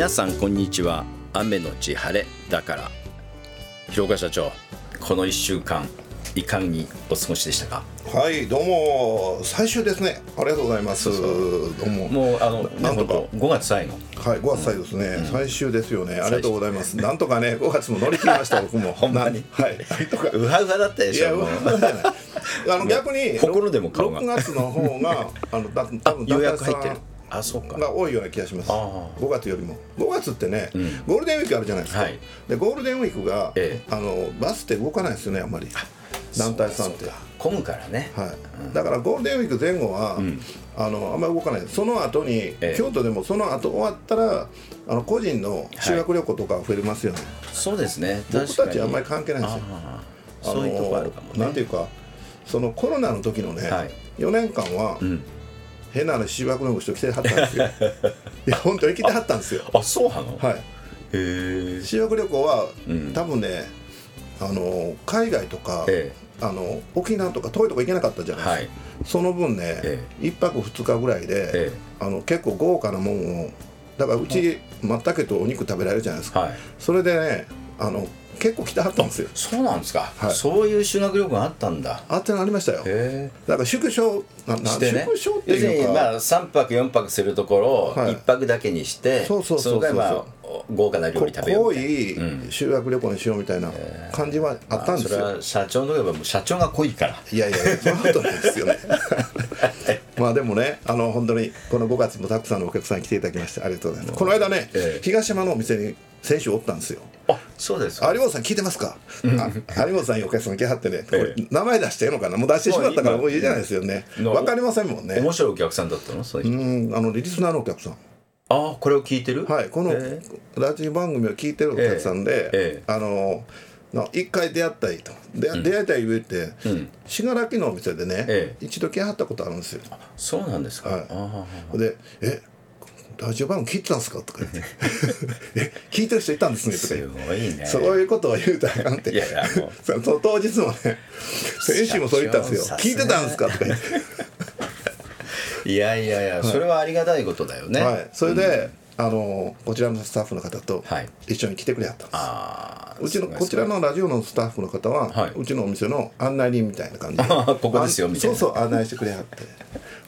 皆さんこんにちは。雨のち晴れだから広岡社長、この1週間いかにお過ごしでしたか？ はい、どうも最終ですね。ありがとうございます。どうも。 もうなんとか5月最後。 はい、5月最後ですね、最終ですよね。ありがとうございます。なんとかね、5月も乗り切りました僕も。 ほんまに。 はい。とかうはうはだったでしょ。 いや、うはうはじゃない。逆に心でも顔が 6月の方が多分予約入ってる。あ、そうか。 が多いような気がします。5月よりも。5月ってね、ゴールデンウィークあるじゃないですか。 はい、 でゴールデンウィークが、バスって動かないですよね、あんまり。団体さんって混むからね。 はい、だからゴールデンウィーク前後は、あんまり動かない。その後に、京都でもその後終わったら個人の修学旅行とか増えますよね。 そうですね。 僕たちあんまり関係ないんですよ。 そういうとこあるかもね。 なんていうか、そのコロナの時のね、4年間は、変な話、修学旅行して来てはったんですよ。いや本当に来てはったんですよ。 あ、そうなの？ はい。修学旅行は、多分ね、海外とか、沖縄とか遠いとこ行けなかったじゃないですか。その分ね、1泊2日ぐらいで、結構豪華なもんを、だからうちまったけとお肉食べられるじゃないですか。それでね、結構来てはったんですよ。 そうなんですか。そういう修学旅行があったんだ。 ありましたよ。だから縮小してね、 縮小っていうか、 3泊4泊するところを1泊だけにして、その回豪華な料理食べようみたいな、 濃い修学旅行にしようみたいな感じはあったんですよ。 それは社長の言えばもう社長が濃いから。 いやいや、そんなことないですよね。まあでもね、本当にこの5月もたくさんのお客さんに来ていただきましてありがとうございます。この間ね、東山のお店に先週おったんですよ。 あ、そうですか。 有本さん聞いてますか？有本さんにお客さん来はってね、名前出していいのかな、もう出してしまったからもういいじゃないですよね。分かりませんもんね。 面白いお客さんだったの？そういう人。 リスナーのお客さん。 あ、これを聞いてる？ はい、このラジオ番組を聞いてるお客さんで、一回出会ったいと、出会いたい言うて、信楽のお店でね、一度来はったことあるんですよ。 そうなんですか。 で、ラジオ番組聞いてたんですかとか言って聞いてる人いたんですねとか言って、 すごいね。 そういうことを言うたらあかんって。いやいや、もうその当日もね、先週もそう言ったんですよ。聞いてたんですかとか言っていやいやいや、それはありがたいことだよね。 はい、それで、こちらのスタッフの方と一緒に来てくれはったんです。こちらのラジオのスタッフの方は、うちのお店の案内人みたいな感じで、 ここですよみたいな。 そうそう、案内してくれはって、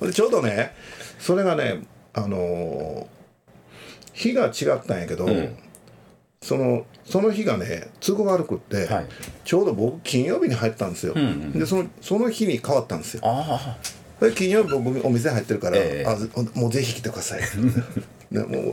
でちょうどね、それがね、日が違ったんやけど、その日がね都合悪くって、ちょうど僕金曜日に入ったんですよ。でその日に変わったんですよ。で金曜日僕お店入ってるから、もうぜひ来てください。でも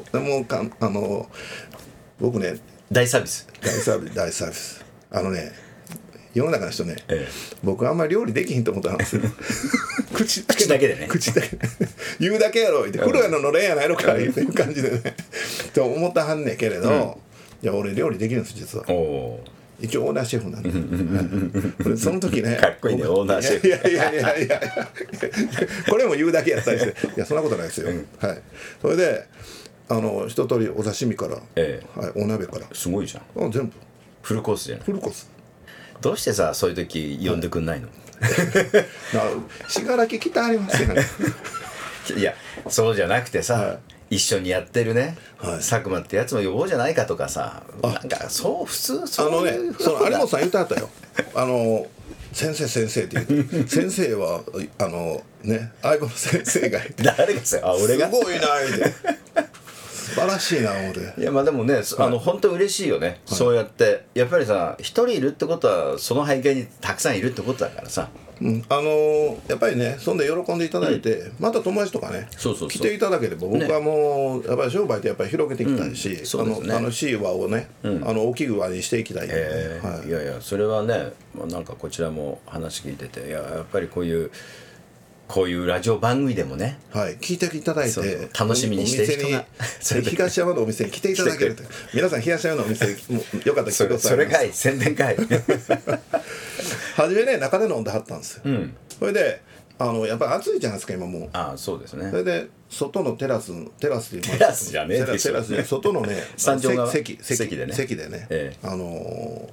僕ね、 大サービスね、世の中の人ね、僕あんまり料理できひんと思ったんですよ。口だけでね、 口だけ言うだけやろ言って、プロやのれんやないのかいう感じでねと思ったはんねんけれど、いや俺料理できるんです実は。一応オーナーシェフなんで、その時ね、 かっこいいね、オーナーシェフ。 いやこれも言うだけやったりして、いやそんなことないですよ。はい。それで一通りお刺身から、お鍋から、 すごいじゃん。 全部フルコースじゃない。 フルコース。 どうしてさ、そういう時呼んでくんないの？ 信楽来てありますよね。 いや、そうじゃなくてさ、一緒にやってるね、佐久間ってやつも呼ぼうじゃないかとかさ、なんかそう普通そういう有本さん言ってはったよ。先生って言って、先生は相棒の先生がいて、 誰がさ、俺がすごいな素晴らしいな思って。 いや、まあでもね、本当に嬉しいよね、そうやってやっぱりさ、一人いるってことはその背景にたくさんいるってことだからさ、 やっぱりね、そんで喜んでいただいて、また友達とかね来ていただければ、僕はもうやっぱり商売ってやっぱり広げていきたいし、楽しい輪をね、大きい輪にしていきたい。いやいや、それはね、なんかこちらも話聞いてて、やっぱりこういうラジオ番組でもね、 聞いていただいて楽しみにしてる人が東山のお店に来ていただけると。皆さん東山のお店よかったら来てください。 それかい、宣伝かい。 初めね、中で飲んではったんですよ。それでやっぱり暑いじゃないですか今もう。 そうですね。 それで外のテラステラスじゃねえでしょ。 テラスで外のね山頂側席でね、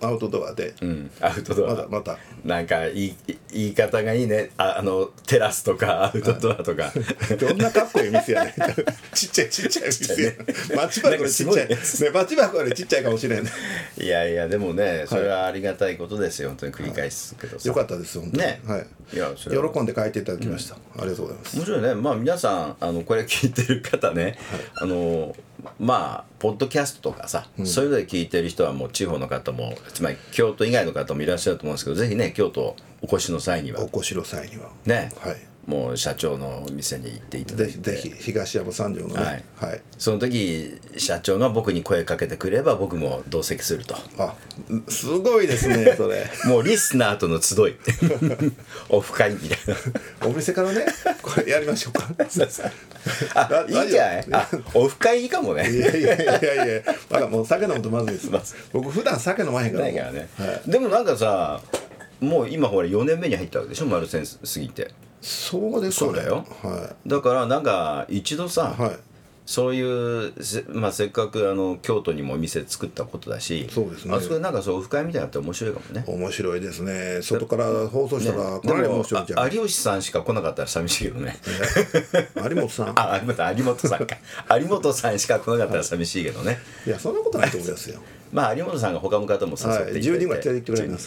アウトドアで、 アウトドアまたなんか言い方がいいね。テラスとかアウトドアとかどんなかっこいい店やねちっちゃい店やマッチ箱でちっちゃいね、マッチ箱でちっちゃいかもしれんね。 いやでもね、それはありがたいことですよ、本当に繰り返すけどさ、 よかったです本当にね。いやそれ喜んで書いていただきました、ありがとうございます。 面白いね。皆さんこれ聞いてる方ね、ポッドキャストとかさ、そういうので聞いてる人はもう地方の方も、つまり京都以外の方もいらっしゃると思うんですけど、ぜひね京都お越しの際にはね、もう社長の店に行っていただいて、 ぜひ東山三条のね、 その時社長が僕に声かけてくれれば僕も同席すると。 すごいですねそれもうリスナーとの集いオフ会みたいなお店からねこれやりましょうかいいんじゃない。オフ会いいかもね。 いやもう酒飲むとまずいです。僕普段酒飲まへんからないからね、でもなんかさ、もう今ほら4年目に入ったわけでしょ、丸線過ぎて。 そうですかね。 そうだよ、だからなんか一度さ、そういうせっかく京都にもお店作ったことだし、 そうですね、 あそこでなんかそうオフ会みたいなのって面白いかもね。 面白いですね。外から放送したらかなり面白いじゃん。 有吉さんしか来なかったら寂しいけどね。 有本さん有本さんか有本さんしか来なかったら寂しいけどね。 いやそんなことないと思いますよ。 有本さんが他の方も誘って 10人ぐらい連れてきてくれます。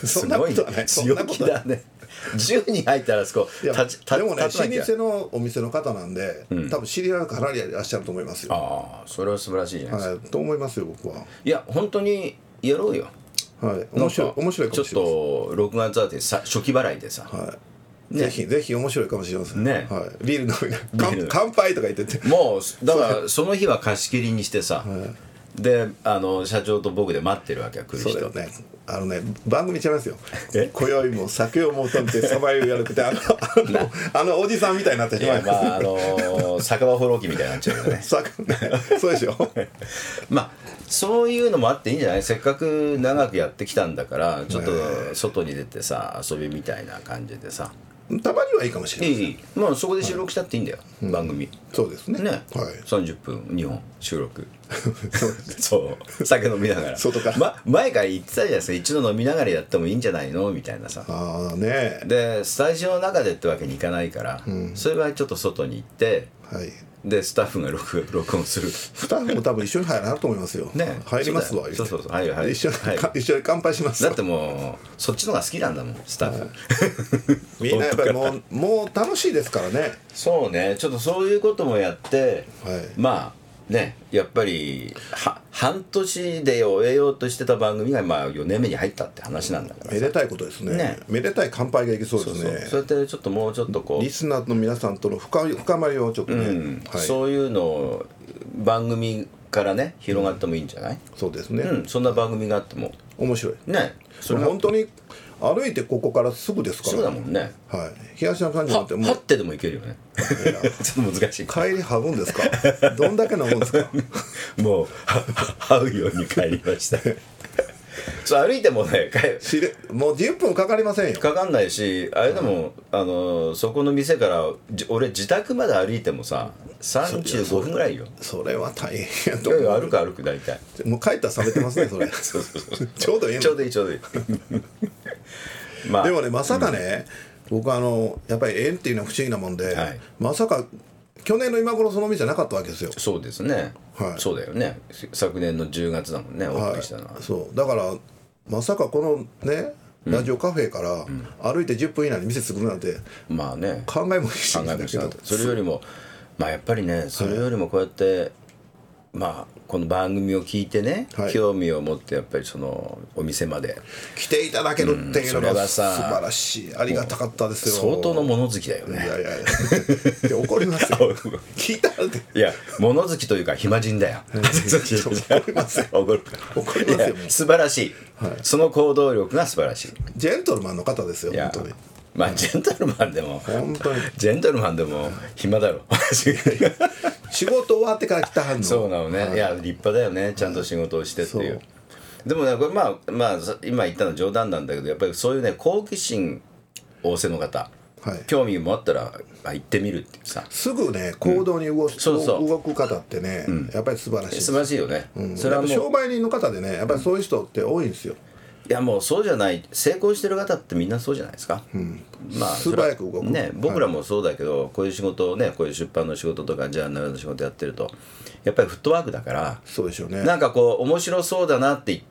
すごい強気だね。10人入ったらそこでもね、老舗のお店の方なんで、多分知り合いがかなりいらっしゃると思いますよ。 それは素晴らしいじゃないですか。 と思いますよ僕は。 いや本当にやろうよ。 面白いかもしれない。 ちょっと6月あたり初期払いでさ、 ぜひ面白いかもしれませんね。ビール飲み乾杯とか言ってて、 もうだからその日は貸し切りにしてさ、で社長と僕で待ってるわけよ、来る人。 そうだよね。番組ちゃいますよ。今宵も酒を求めてさばゆやるくておじさんみたいになってしまいます。 酒場放浪記みたいになっちゃうよね。 そうでしょ。 そういうのもあっていいんじゃない。せっかく長くやってきたんだからちょっと外に出てさ遊びみたいな感じでさ、 たまにはいいかもしれない。 そこで収録したっていいんだよ、番組。 そうですね。 30分2本収録そう酒飲みながら外から前から言ってたじゃないですか、一度飲みながらやってもいいんじゃないのみたいなさ。でスタジオの中でってわけにいかないから、それはちょっと外に行って、でスタッフが録音する。 スタッフも多分一緒に入らなと思いますよ。入りますわ。 そう一緒に乾杯します。 だってもうそっちの方が好きなんだもん、スタッフ。 みんなやっぱりもう楽しいですからね。 そうね、ちょっとそういうこともやって、やっぱり半年で終えようとしてた番組が4年目に入ったって話なんだから。 めでたいことですね。めでたい乾杯がいけそうですね。 そうやってもうちょっとこうリスナーの皆さんとの深まりをちょっとね、 そういうのを番組からね広がってもいいんじゃない。 そうですね。 そんな番組があっても面白いね。 それ本当に歩いてここからすぐですから。 そうだもんね。 東山さんじゃなくてもはってでもいけるよね。ちょっと難しい。 帰りはぐんですか。どんだけ飲むんですか。 もうはうように帰りました。そう歩いてもねもう10分かかりませんよ。 かかんないし、あれでもそこの店から俺自宅まで歩いてもさ35分ぐらいよ。 それは大変やと思う。 歩く大体。 もう帰ったら冷めてますねそれ。ちょうどいい。 ちょうどいい。 でもね、まさかね、僕やっぱり縁っていうのは不思議なもんで、まさか去年の今頃その店なかったわけですよ。 そうですね。そうだよね。昨年の10月だもんね、オープンしたのは。 そうだからまさかこのねラジオカフェから歩いて10分以内に店作るなんて、考えもしないんだけど、 それよりもやっぱりね、それよりもこうやってこの番組を聞いてね、興味を持ってやっぱりそのお店まで来ていただけるっていうのが素晴らしい、ありがたかったですよ。 相当の物好きだよね。 いや怒りますよ。聞いたらいや物好きというか暇人だよ。 怒りますよ。怒りますよ。 素晴らしい。その行動力が素晴らしい。 ジェントルマンの方ですよ本当に。 ジェントルマンでも本当にジェントルマンでも暇だろ。 仕事終わってから来たはんの。 そうなのね。いや立派だよね、ちゃんと仕事をしてっていう。でもねこれ今言ったのは冗談なんだけど、やっぱりそういうね好奇心旺盛の方、 興味もあったら行ってみるっていうさ、 すぐね行動に動く方ってね、やっぱり素晴らしい。 素晴らしいよね。 それはもう商売人の方でね、やっぱりそういう人って多いんですよ。 いやもうそうじゃない、成功してる方ってみんなそうじゃないですか。 まあ素早く動くね、僕らもそうだけど、こういう仕事をね、こういう出版の仕事とかジャーナルの仕事やってるとやっぱりフットワークだから、 そうでしょうね。 なんかこう面白そうだなって言って、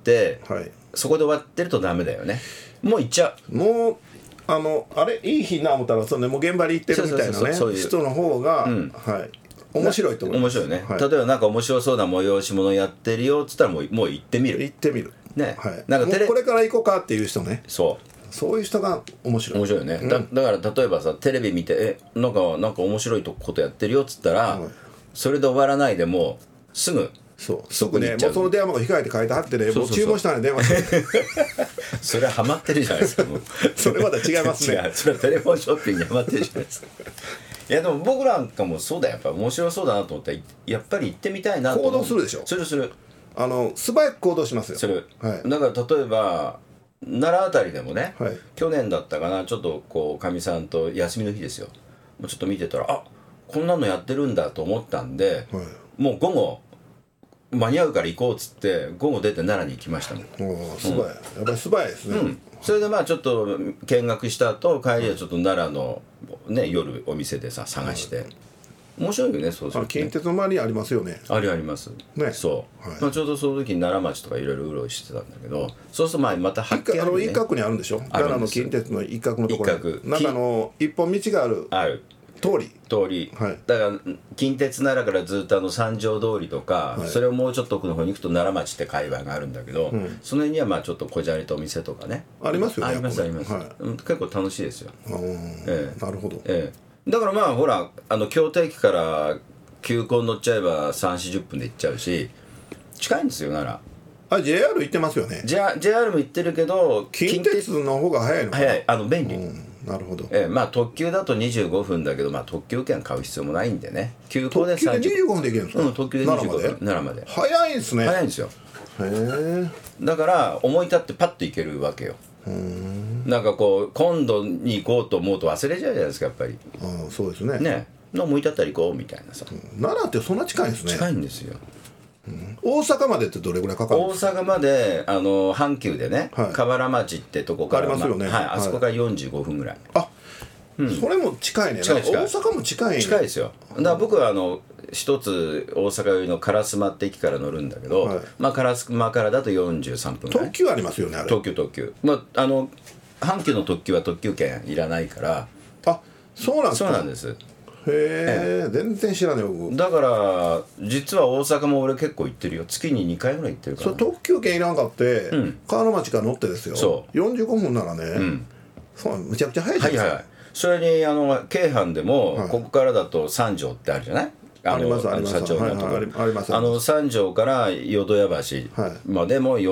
そこで終わってるとダメだよね。もう行っちゃう。 もうあれいい日な思ったらそれ、ね、もう現場に行ってるみたいなね人の方が、面白いと思います。 面白いね。例えばなんか面白そうな催し物やってるよっつったらもう行ってみる。 行ってみる。 ね、 なんかこれから行こうかっていう人ね。 そういう人が面白い。 面白いよね。だから例えばさ、テレビ見てなんか面白いことやってるよっつったら、それで終わらないでもうすぐ。 すぐね、もうその電話番号控えて書いてはってね、もう注文したら電話してそれはハマってるじゃないですか。もうそれまだ違いますね。 違う、それはテレフォンショッピングにハマってるじゃないですか。いやでも僕なんかもそうだよ。やっぱ面白そうだなと思ったらやっぱり行ってみたいなと思う。 行動するでしょ。 する素早く行動しますよ。 する、だから例えば奈良あたりでもね、去年だったかな、ちょっとこうかみさんと休みの日ですよ、もうちょっと見てたら、あ、こんなのやってるんだと思ったんで、もう午後間に合うから行こうっつって午後出て奈良に行きましたもん。 素早い、やっぱり素早いですね。 それでまあちょっと見学した後帰りはちょっと奈良のね夜お店でさ探して、面白いよね。そうすると近鉄の周りにありますよね。 ありますね。そう、まあちょうどその時に奈良町とかいろいろうろいしてたんだけど、そうするとまた発見あるね。 一角にあるんでしょ。奈良の近鉄の一角のところになんか一本道がある通り、だから近鉄奈良からずっと三条通りとか、それをもうちょっと奥の方に行くと奈良町って界隈があるんだけど、その辺にはまあちょっとこじゃれたお店とかねありますよね。 あります、結構楽しいですよ。 なるほど。 だからまあほら京都駅から急行乗っちゃえば30-40分で行っちゃうし、近いんですよ奈良。 JR 行ってますよね。 JR も行ってるけど近鉄の方が早いのかな。 早い、便利。 なるほど。 まあ特急だと25分だけど、まあ特急券買う必要もないんでね。急行で 30分。特急で25分で行けるんですか。 特急で25分。奈良まで。 早いんですね。 早いんですよ。 へえ。 だから思い立ってパッと行けるわけよ。なんかこう今度に行こうと思うと忘れちゃうじゃないですか、やっぱり。 そうですね。 ね、思い立ったら行こうみたいなさ。 奈良ってそんな近いんですね。 近いんですよ。 大阪までってどれぐらいかかるんですか。 大阪まで阪急でね、河原町ってとこからありますよね。 あそこから45分ぐらい。 それも近いね。大阪も近いね。 近いですよ。だから僕は一つ大阪寄りの烏丸って駅から乗るんだけど、まあ烏丸からだと43分ぐらい。 特急ありますよね、あれ。 特急。まあ阪急の特急は特急券いらないから。 そうなんですか。 そうなんです。 へえ、全然知らない僕。 だから実は大阪も俺結構行ってるよ。月に2回ぐらい行ってるから。 特急券いらんかって河原町から乗ってですよ。45分ならね、むちゃくちゃ早いじゃないですか。 それに京阪でもここからだと三条ってあるじゃない。 あります社長のところ。 あります。 三条から淀屋橋までも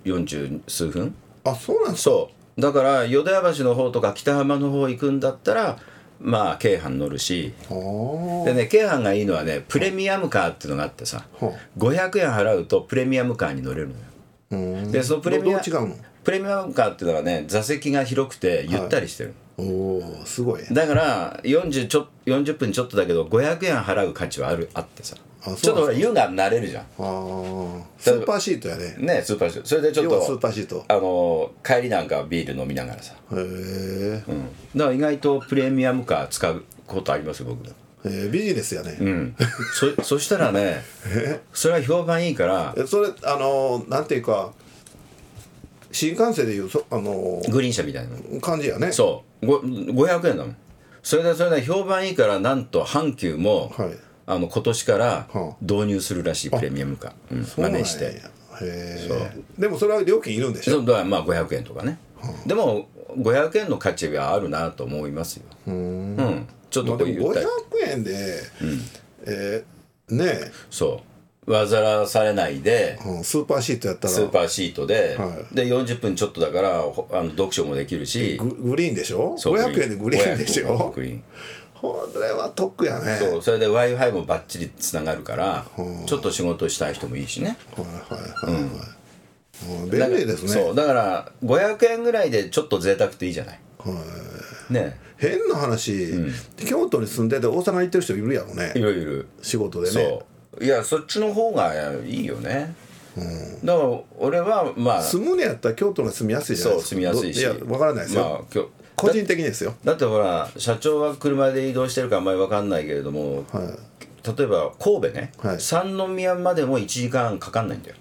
40数分。 そうなんですか。 そうだから淀屋橋の方とか北浜の方行くんだったらまあ京阪乗るし、でね、京阪がいいのはね、プレミアムカーっていうのがあってさ、500円払うとプレミアムカーに乗れるのよ。でそのプレミアムカーっていうのはね、座席が広くてゆったりしてる。 すごい。 だから40分ちょっとだけど500円払う価値はあってさ、ちょっと俺優雅になれるじゃん。 スーパーシートやね。 ね、スーパーシート。それでちょっとスーパーシート帰りなんかビール飲みながらさ。だから意外とプレミアムカー使うことありますよ、僕。 ビジネスやね。 そしたらね、それは評判いいから。 それなんていうか新幹線でいうグリーン車みたいな感じやね。 そう500円だもん。それで評判いいから、なんと阪急も今年から導入するらしい、プレミアムカー真似して。 でもそれは料金いるんでしょ。 だからまあ500円とかね。でも500円の価値があるなと思いますよ。ちょっとこう言ったり、 500円でね、 煩わされないで、 スーパーシートやったらスーパーシートで40分ちょっとだから読書もできるし、 グリーンでしょ。500円でグリーンでしょ。これは得やね。 それで Wi-Fi もバッチリつながるから、ちょっと仕事したい人もいいしね。 便利ですね。 だから500円ぐらいでちょっと贅沢っていいじゃない。 ね、 変な話、京都に住んでて大阪に行ってる人いるやろね。 いる仕事でね。 そういやそっちの方がいいよね。だから俺はまあ住むにやったら京都に住みやすいじゃないですか。 そう住みやすいし、 いや分からないですよ、個人的にですよ。 だってほら社長は車で移動してるからあんまり分かんないけれども、例えば神戸ね、三宮までも1時間かかんないんだよ。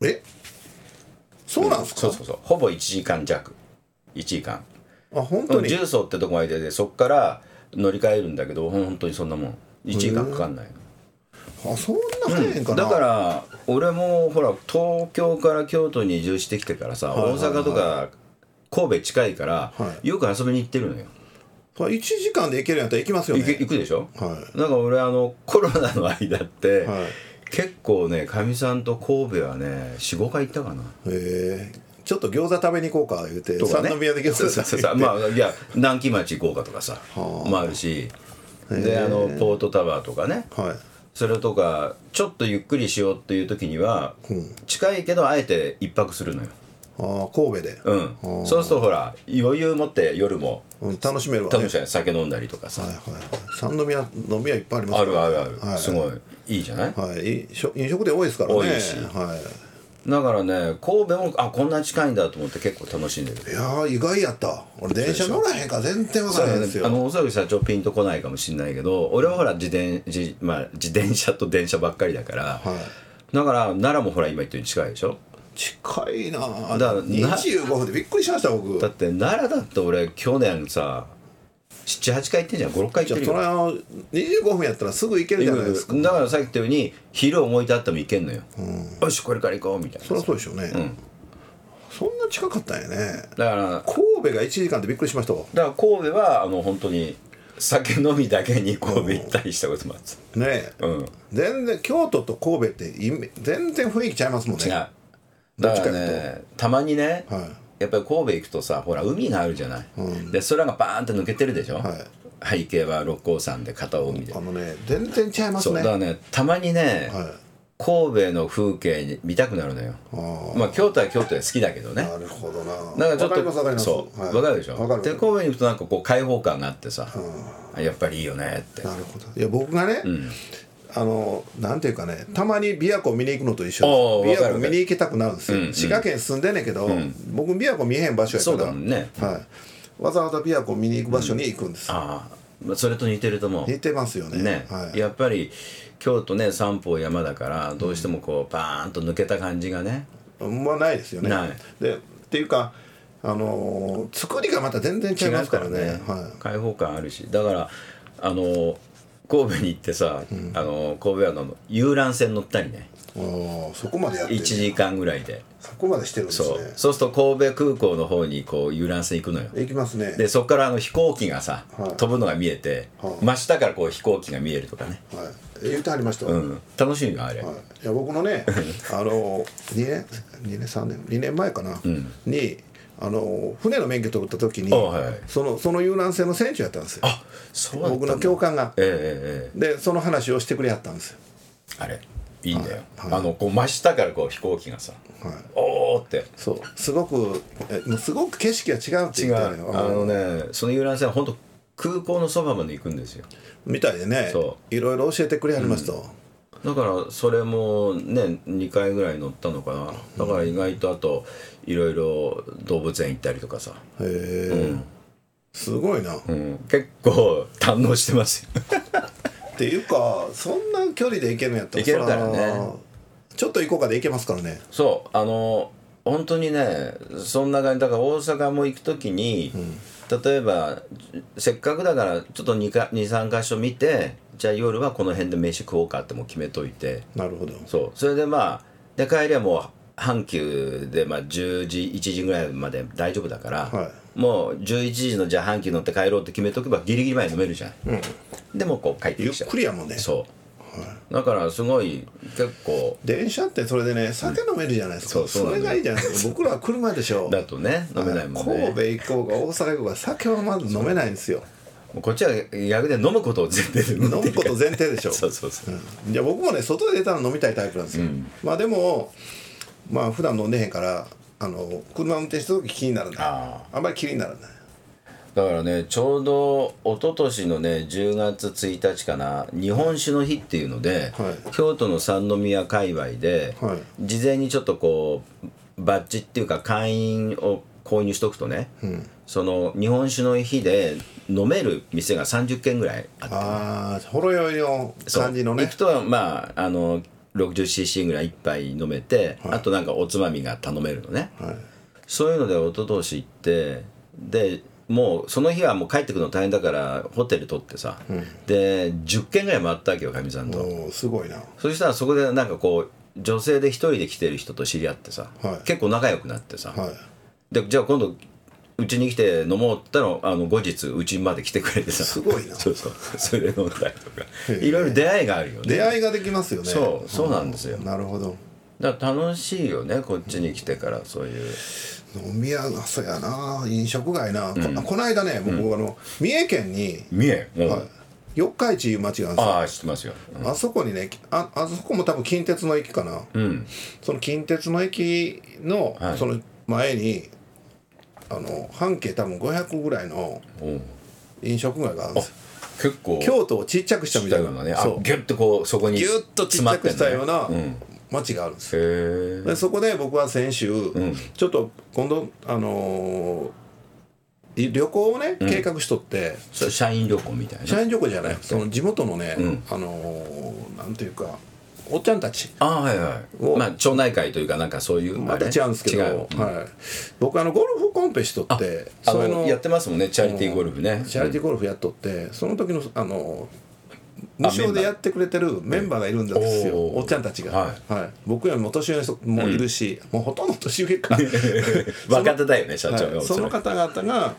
そうなんですか。 そうほぼ1時間弱。1時間。 本当に重曹ってとこまででそっから乗り換えるんだけど本当にそんなもん1時間かかんない。 そんな早いんかな。 だから俺もほら東京から京都に移住してきてからさ、大阪とか神戸近いから、よく遊びに行ってるのよ。 1時間で行けるんやったら行きますよね。 行くでしょ。だから俺コロナの間って、結構ねかみさんと神戸はね 4,5 回行ったかな。 ちょっと餃子食べに行こうか言うて、三宮で餃子食べに行って、 まあいや南紀町行こうかとかさもあるし、でポートタワーとかね、それとかちょっとゆっくりしようっていう時には、近いけどあえて一泊するのよ。 神戸で。 そうするとほら余裕持って夜も楽しめるわね。 楽しい、酒飲んだりとかさ。 三宮飲み屋いっぱいありますからね。ある、すごいいいじゃない。 飲食店多いですからね。 多いし。だからね神戸もこんな近いんだと思って結構楽しんでる。 いや意外やった。俺電車乗らへんから全然分からへんですよ。 おそらく社長ピンとこないかもしれないけど、俺はほら自転車と電車ばっかりだから、だから奈良もほら今言ったように近いでしょ。 近いな。だから25分でびっくりしました僕。 だって奈良だって俺去年さ7、8回行ってんじゃん。5、6回行ってるよ。 それは25分やったらすぐ行けるじゃないですか。 だからさっき言ったように昼思い立っても行けんのよ。よしこれから行こうみたいな。 そりゃそうでしょうね。そんな近かったんやね。 だから神戸が1時間でびっくりしましたわ。 だから神戸は本当に酒飲みだけに神戸行ったりしたこともあったね。 全然京都と神戸って全然雰囲気ちゃいますもんね。違う。 だからねたまにね、やっぱり神戸行くとさほら海があるじゃない、で空がバーンって抜けてるでしょ、背景は六甲山で片海で、 全然ちゃいますね。 そうだからねたまにね、神戸の風景に見たくなるのよ。まあ京都は京都で好きだけどね。 なるほどな。 なんかちょっとそう分かるでしょ。で神戸に行くとなんかこう開放感があってさ、やっぱりいいよねって。 なるほど。いや僕がね、なんていうかね、たまに琵琶湖見に行くのと一緒です。琵琶湖見に行きたくなるんですよ。滋賀県住んでんねんけど、僕琵琶湖見えへん場所やから、わざわざ琵琶湖見に行く場所に行くんです。 それと似てると思う。 似てますよね。 やっぱり京都ね三方山だからどうしてもこうバーンと抜けた感じがね。 ないですよね。でっていうか作りがまた全然違いますからね。 開放感あるし、だから神戸に行ってさ、神戸湾の遊覧船乗ったりね。 そこまでやってる。 1時間ぐらいで。 そこまでしてるんですね。 そうすると神戸空港の方にこう遊覧船行くのよ。 行きますね。 でそこから飛行機がさ、飛ぶのが見えて、真下からこう飛行機が見えるとかね。 言ってはりました。 楽しいのあれ。いや僕のね2年前かなに船の免許取った時にその遊覧船の船長やったんですよ。僕の教官が。でその話をしてくれはったんですよ。 あれいいんだよ。こう真下からこう飛行機がさ、おーってそうすごく景色が違うって言ったよ。その遊覧船は本当空港のそばまで行くんですよ。 みたいでね。いろいろ教えてくれはりました。 だからそれもね2回ぐらい乗ったのかな。だから意外とあといろいろ動物園行ったりとかさ。 すごいな。 結構堪能してますよ。 っていうかそんな距離で行けるんやったら行けるからね。 ちょっと行こうかで行けますからね。 そう本当にねそんな感じだから大阪も行く時に、例えばせっかくだからちょっと 2,3 箇所見て、じゃあ夜はこの辺で飯食おうかってもう決めといて。 なるほど。 それでで帰りはもう阪急で10時1時ぐらいまで大丈夫だから、もう11時のじゃあ阪急乗って帰ろうって決めとけばギリギリまで飲めるじゃん。でもこう帰ってきちゃう。 ゆっくりやもんね。 だからすごい結構電車ってそれでね酒飲めるじゃないですか。それがいいじゃないですか。僕らは車でしょ。 だとね飲めないもんね。 神戸行こうが大阪行こうが酒はまず飲めないんですよ。 こっちは逆で飲むことを前提で飲むこと前提でしょ。 いや僕もね外で出たら飲みたいタイプなんですよ。でも普段飲んでへんから車運転した時気になるんだ。あんまり気にならない。 だからね、ちょうど一昨年のね10月1日かな、日本酒の日っていうので、はい、京都の三宮界隈で、はい、事前にちょっとこうバッジっていうか会員を購入しとくとね、うん、その日本酒の日で飲める店が30軒ぐらいあって、ね、 ああ、ほろ酔いの感じのね。 行くとまあ60cc ぐらい一杯飲めて、はい、あとなんかおつまみが頼めるのね、はい、そういうので一昨年行って、でもうその日はもう帰ってくるの大変だからホテル取ってさ、うん、で10軒ぐらい回ったわけよ、かみさんと。 おすごいな。 そしたらそこでなんかこう女性で一人で来てる人と知り合ってさ、はい、結構仲良くなってさ、はい、でじゃあ今度うちに来て飲もうって言ったら後日うちまで来てくれてさ、 すごいな。 そうそうそれで飲んだりとかいろいろ出会いがあるよね。 出会いができますよね。 そうなんですよ。 なるほど。 だから楽しいよね、こっちに来てから。そういう飲み屋がそうやな、飲食街な、うん、この間ね僕、三重県に三重、 はい、四日市いう町があるんですよ。 ああ、知ってますよ、 うん、あそこにね、あそこも多分近鉄の駅かな、うん、その近鉄の駅のその前に、半径多分500ぐらいの飲食街があるんですよ。 結構京都をちっちゃくしたみたいなね、ギュッとこうそこにギュッとちっちゃくしたような町があるんですよ。でそこで僕は先週、ちょっと今度旅行をね、計画しとって、 社員旅行みたいな。 社員旅行じゃない、その地元のね、なんていうかおっちゃんたち、 はいはい、まあ町内会というかなんかそういうまた違うんですけど、はい、僕ゴルフコンペしとって、 そういうのやってますもんね、チャリティーゴルフね。 チャリティーゴルフやっとって、その時の無償でやってくれてるメンバーがいるんですよ、おっちゃんたちが、はいはい、僕よりも年上の人もいるし、もうほとんど年上か若手だよね社長、 その方々が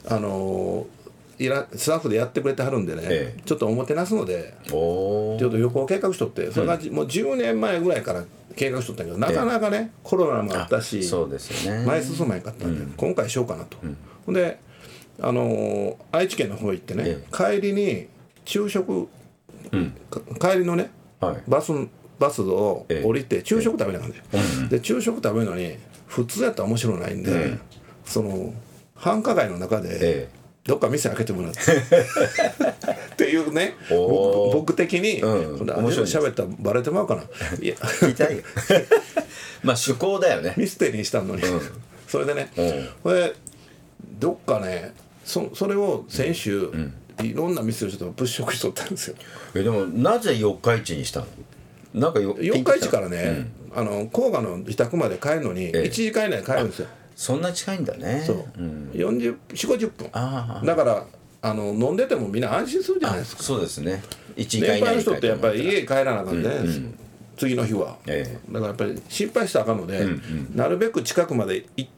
スタッフでやってくれてはるんでね、ちょっとおもてなすのでちょっと旅行計画しとって、それがもう10年前ぐらいから計画しとったけど、なかなかね、コロナもあったし、 そうですよね、 前進まへんかったんで、今回しようかなと。で愛知県の方行ってね、帰りに昼食、帰りのね、バスを降りて昼食食べながらで昼食食べるのに普通やったら面白ないんで、その繁華街の中でどっか店開けてもらってっていうね、僕的に面白い喋ったらバレてまうかな、いや痛いよまあ趣向だよね、 ミステリーにしたのに、それでね、これどっかね、それを先週、いろんな店をちょっと物色しとったんですよ。 でもなぜ四日市にしたの？なんか四日市からね、甲賀の自宅まで帰るのに1時間以内に帰るんですよ。 そんな近いんだね。 そう、40-50分だから飲んでてもみんな安心するじゃないですか。 そうですね。1時間以内に年配の人ってやっぱり家帰らなあかんね、次の日は、だからやっぱり心配したらあかんので、なるべく近くまで行って、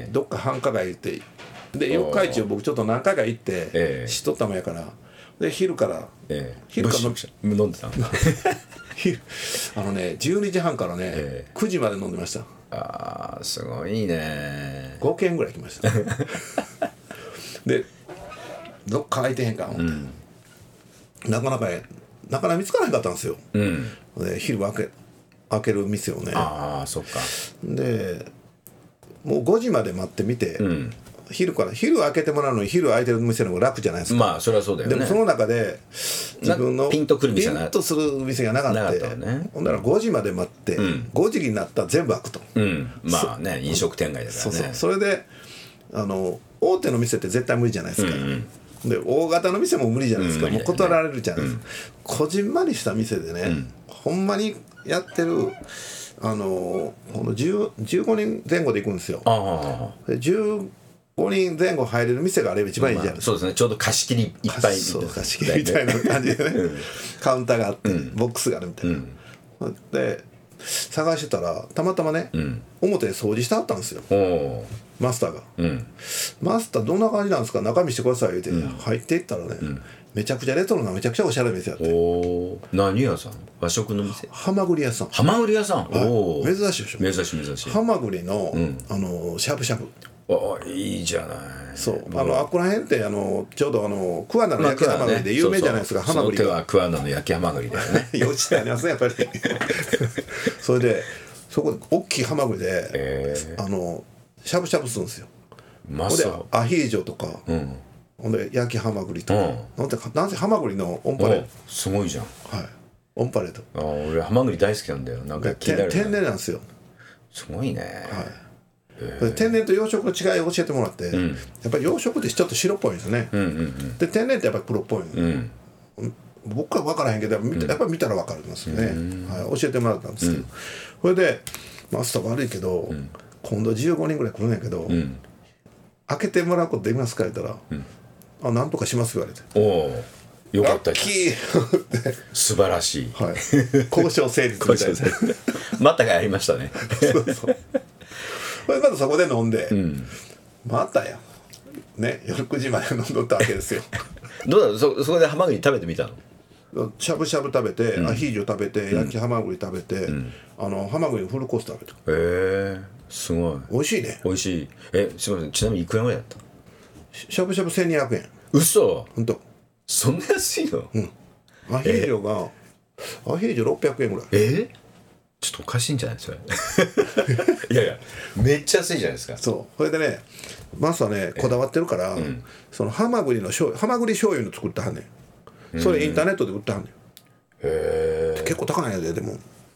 どっか繁華街行ってで四日市を僕ちょっと何回か行って知っとったもんやから、で昼から飲んでたの 12時半からね、9時まで飲んでました。 あーすごいね。 5軒ぐらい来ましたでどっか空いてへんか、なかなか見つからへんかったんですよ、で昼開ける店をね。 ああそっか。 でもう5時まで待ってみて、昼開けてもらうのに昼空いてる店の方が楽じゃないですか。 まあそれはそうだよね。 でもその中で自分のピンとくる店がピンとする店がなかったよね。ほんなら5時まで待って、5時になったら全部開くと、 まあね、飲食店街だからね。 それで大手の店って絶対無理じゃないですか、で大型の店も無理じゃないですか、もう断られるじゃないですか、こじんまりした店でね、ほんまにやってるこの15人前後で行くんですよ。で15人前後入れる店があれば一番いいじゃないですか。 そうですね、ちょうど貸し切りいっぱいみたいな。 そう貸し切りみたいな感じでね、カウンターがあって、ボックスがあるみたいな、で探してたらたまたまね、表で掃除してあったんですよ、マスターが、マスターどんな感じなんですか、中見してくださいって言って、入っていったらね、めちゃくちゃレトロなめちゃくちゃおしゃれな店やって。 何屋さん？和食の店？ はまぐり屋さん。 はまぐり屋さん、 珍しいでしょ。 珍しい。 はまぐりの、しゃぶしゃぶ。 いいじゃない。 そうあこら辺ってちょうど桑名の焼きはまぐりで有名じゃないですか。はまぐりがその手は桑名の焼きはまぐりだよね幼稚園ありますねやっぱりそれでそこで大きいはまぐりで、しゃぶしゃぶするんですよ。でアヒージョとか、 ほんで焼きハマグリとか、なんせハマグリのオンパレードすごいじゃん。 はい、オンパレード。 俺ハマグリ大好きなんだよ。なんか天然なんですよ。 すごいね。 はい、天然と養殖の違いを教えてもらって、やっぱり養殖ってちょっと白っぽいんですね、で天然ってやっぱり黒っぽい、僕は分からへんけどやっぱり見たら分かりますよね、はい、教えてもらったんですけど、それでマスター悪いけど、今度15人ぐらい来るんやけど、開けてもらうことできますかって言ったら、なんとかします言われて、 およかったじゃん素晴らしい、 はい、交渉成立みたいなまたがやりましたねそうそうこれまたそこで飲んで、またやね、夜9時まで飲んどったわけですよどうだろう、そこでハマグリ食べてみたの？ しゃぶしゃぶ食べて、アヒージョ食べて、焼きハマグリ食べて、ハマグリのフルコース食べて。 すごい美味しいね。 美味しい。すみません、ちなみにいくらぐらいだった？ しゃぶしゃぶ1200円。 嘘？ ほんと。 そんな安いの？ アヒージョが、アヒージョ600円ぐらい。 ちょっとおかしいんじゃないですかいやいやめっちゃ安いじゃないですか。 そうそれでね、マスはねこだわってるから、そのハマグリ醤油の作ったはんねん。それインターネットで売ったはんねん。結構高いんやで。でも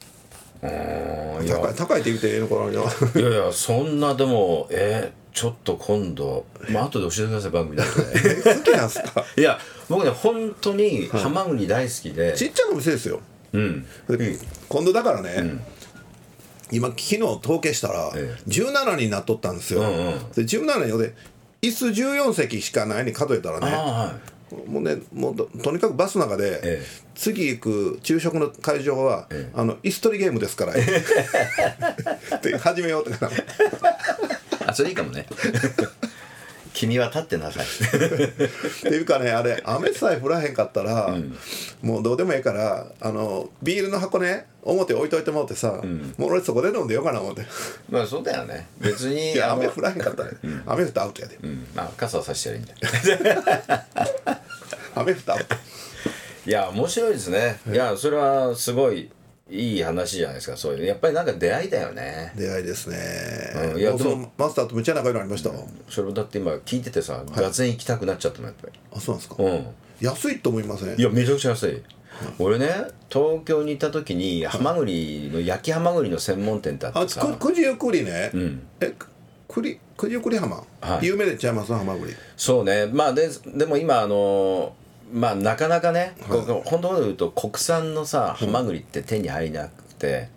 高いって言ってええのかな。 いやいやそんなでもちょっと今度後で教えてください、番組だとね好きなんすか？ いや僕ね本当にハマグリ大好きで、 ちっちゃなお店ですよ。今度だからね、今昨日統計したら17になっとったんですよ。で17人で椅子14席しかないに数えたらね、もうとにかくバスの中で、次行く昼食の会場は、椅子取りゲームですからって始めようってかそれいいかもね君は立ってなさいっていうかね、あれ雨さえ降らへんかったら、もうどうでもええから、ビールの箱ね表置いといてもらってさ、もう俺そこで飲んでようかな思って。 まあそうだよね、別にいや雨降らへんかったら、雨降ったらアウトやで、 傘を差してやるんだ雨降ったらアウト。 いや面白いですね。いやそれはすごいいい話じゃないですか。そういうやっぱりなんか出会いだよね。 出会いですね。いやでもマスターとめっちゃ仲良くなりました。 それだって今聞いててさ、がぜん行きたくなっちゃったのやっぱり。 そうなんですか。安いと思いません？ いやめちゃくちゃ安い。俺ね東京に行った時にハマグリの焼きハマグリの専門店ってあってさ、 九十九里ね、九十九里浜、有名でちゃいますハマグリ。 そうね。まあでも今なかなかね、本当の言うと国産のさハマグリって手に入らなくて、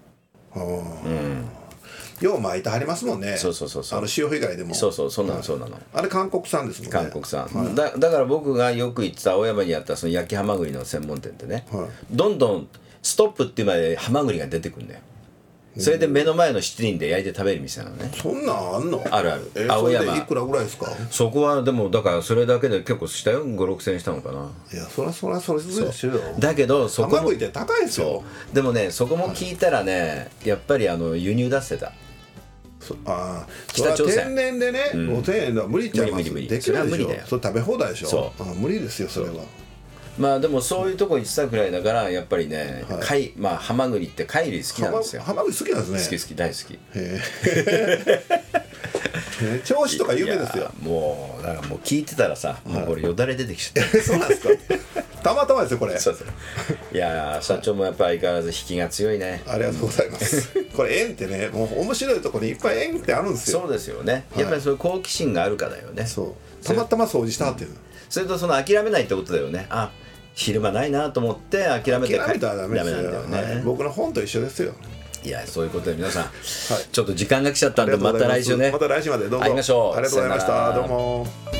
よう巻いてはりますもんね。 そう潮干狩りでもそうなの。 あれ韓国産ですもんね。 韓国産、だから僕がよく行ってた青山にあったその焼きハマグリの専門店ってね、どんどんストップっていうまでハマグリが出てくるんだよ。それで目の前の七輪で焼いて食べる店なのね。 そんなんあんの？ ある。青山。 それでいくらぐらいですか？ そこはでもだからそれだけで結構したよ。5、6千円したのかな。 いやそれですよ。 だけどそこもハマグリって高いですよ。 でもねそこも聞いたらね、やっぱり輸入出してた。 北朝鮮天然でね5000円は無理っちゃいます。 無理できないでしょ。それ食べ放題でしょ。 そう。 無理ですよそれは。 まあでもそういうとこ行ってたくらいだからやっぱりね、ハマグリって貝類好きなんですよ。 ハマグリ好きなんですね。 好き大好き。 銚子とか有名ですよ。 もうだからもう聞いてたらさ、もうこれよだれ出てきちゃって。 そうなんですか。たまたまですよこれ。 いや社長もやっぱり相変わらず引きが強いね。 ありがとうございます。これ縁ってね、もう面白いところにいっぱい縁ってあるんですよ。 そうですよね。やっぱりそういう好奇心があるかだよね。 そうたまたま掃除したっていう。 それと諦めないってことだよね。昼間ないなと思って諦めたらダメなんだよね。 僕の本と一緒ですよ。 いやそういうことで皆さん、ちょっと時間が来ちゃったんでまた来週ね。 また来週までどうぞ。 会いましょう。 ありがとうございました。どうも。